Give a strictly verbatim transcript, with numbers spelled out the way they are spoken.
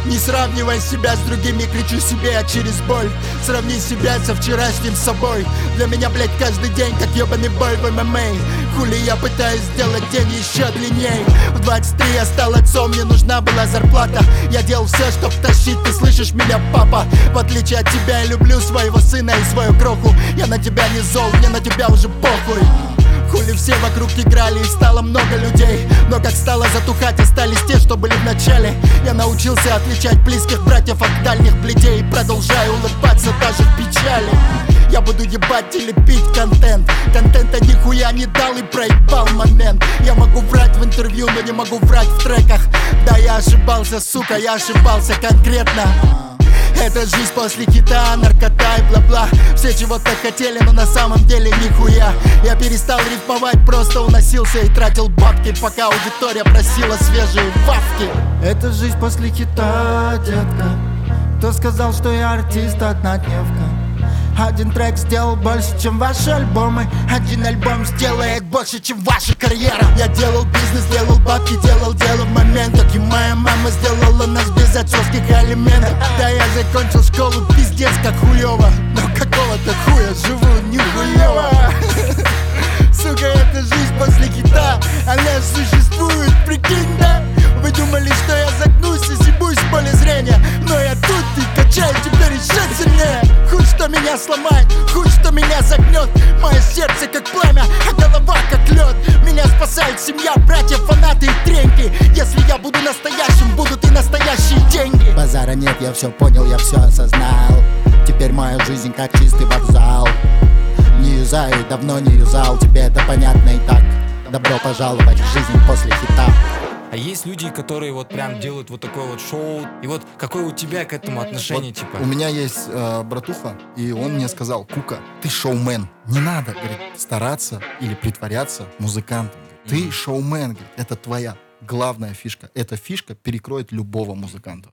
Не сравнивай себя с другими, кричу себе я через боль. Сравни себя со вчерашним собой. Для меня, блядь, каждый день как ебаный бой в эм эм а. Хули я пытаюсь сделать день еще длинней. В двадцать три я стал отцом, мне нужна была зарплата. Я делал все, чтоб тащить, ты слышишь меня, папа? В отличие от тебя, я люблю своего сына и свою кроху. Я на тебя не зол, мне на тебя уже похуй. Хули все вокруг играли и стало много людей. Но как стало затухать, остались те, что были в начале. Я научился отличать близких братьев от дальних бледей. И продолжаю улыбаться даже в печали. Я буду ебать или пить контент. Контента нихуя не дал и проебал момент. Я могу врать в интервью, но не могу врать в треках. Да, я ошибался, сука, я ошибался конкретно. Это жизнь после хита, наркота и бла-бла. Все чего-то хотели, но на самом деле нихуя. Я перестал рифмовать, просто уносился и тратил бабки, пока аудитория просила свежие бабки. Это жизнь после хита, детка. Кто сказал, что я артист, однодневка? Один трек сделал больше, чем ваши альбомы. Один альбом сделает больше, чем ваша карьера. Я делал бизнес, делал бабки, делал дело в момент. Как и моя мама сделала нас без отцовских алиментов. Да, я закончил школу, пиздец, как хуёво. Но какого-то хуя живу нихуёво. Сука, это жизнь после хита. Она существует, прикинь, да? Вы думали, что я загнусь и съебусь в поле зрения. Но я тут и качаю теперь еще сильнее. Хуй, что меня сломает, хуй, что меня загнет. Мое сердце как пламя, а голова как лед. Меня спасает семья, братья, фанаты и треньки. Если я буду настоящим, будут и настоящие деньги. Базара нет, я все понял, я все осознал. Теперь моя жизнь как чистый вокзал. Не юзаю, давно не юзал. Тебе это понятно и так. Добро пожаловать в жизнь после хита. А есть люди, которые вот прям делают вот такое вот шоу. И вот какое у тебя к этому отношение, вот типа? У меня есть э, братуха, и он мне сказал: Кука, ты шоумен. Не надо, говорит, стараться или притворяться музыкантом. Ты шоумен, говорит, это твоя главная фишка. Эта фишка перекроет любого музыканта.